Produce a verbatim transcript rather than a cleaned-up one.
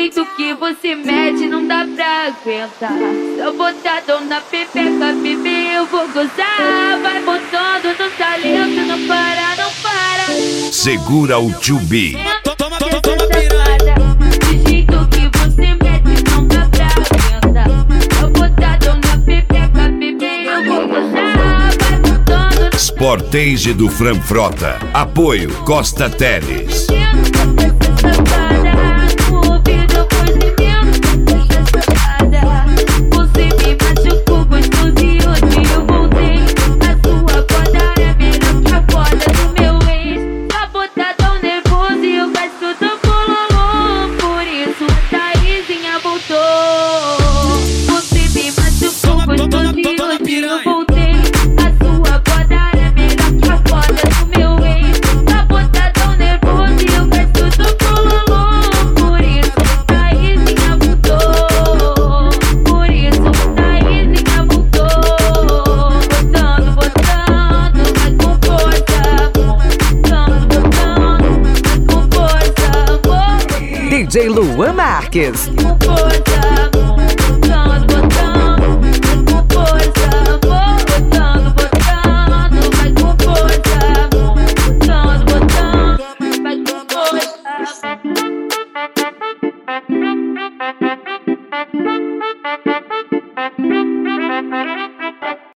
jeito que você mete não dá pra aguentar. Só botadão na pepeca, bebê, eu vou gozar. Vai botando no talento, não para, não para. Segura o Jubi. Toma, toma, toma, piranha. De jeito que você mete não dá pra aguentar. Só botadão na pepeca, bebê, eu vou gozar. Vai botando. Sportage do Franfrota. Apoio Costa Teles. D J Luan Marques. Com força,